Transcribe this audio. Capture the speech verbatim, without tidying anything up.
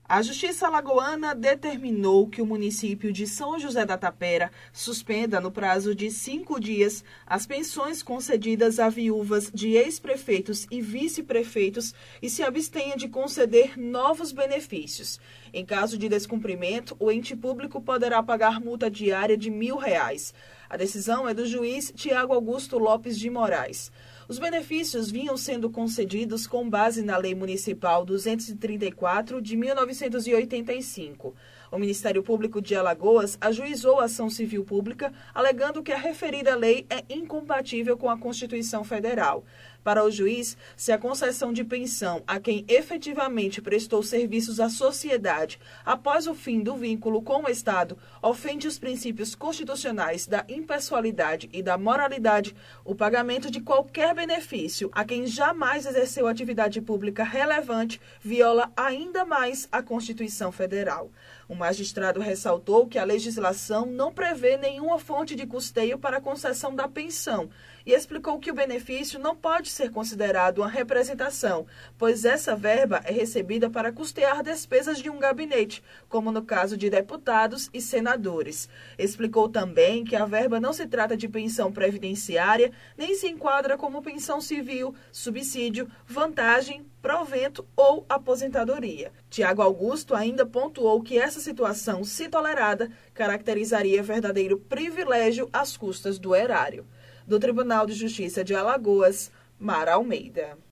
A Justiça Alagoana determinou que o município de São José da Tapera suspenda, no prazo de cinco dias, as pensões concedidas a viúvas de ex-prefeitos e vice-prefeitos e se abstenha de conceder novos benefícios. Em caso de descumprimento, o ente público poderá pagar multa diária de mil reais. A decisão é do juiz Tiago Augusto Lopes de Moraes. Os benefícios vinham sendo concedidos com base na Lei Municipal duzentos e trinta e quatro, de mil novecentos e oitenta e cinco. O Ministério Público de Alagoas ajuizou a ação civil pública, alegando que a referida lei é incompatível com a Constituição Federal. Para o juiz, se a concessão de pensão a quem efetivamente prestou serviços à sociedade após o fim do vínculo com o Estado ofende os princípios constitucionais da impessoalidade e da moralidade, o pagamento de qualquer benefício a quem jamais exerceu atividade pública relevante viola ainda mais a Constituição Federal. O magistrado ressaltou que a legislação não prevê nenhuma fonte de custeio para a concessão da pensão e explicou que o benefício não pode ser considerado uma representação, pois essa verba é recebida para custear despesas de um gabinete, como no caso de deputados e senadores. Explicou também que a verba não se trata de pensão previdenciária, nem se enquadra como pensão civil, subsídio, vantagem, provento ou aposentadoria. Tiago Augusto ainda pontuou que essa situação, se tolerada, caracterizaria verdadeiro privilégio às custas do erário. Do Tribunal de Justiça de Alagoas, Mara Almeida.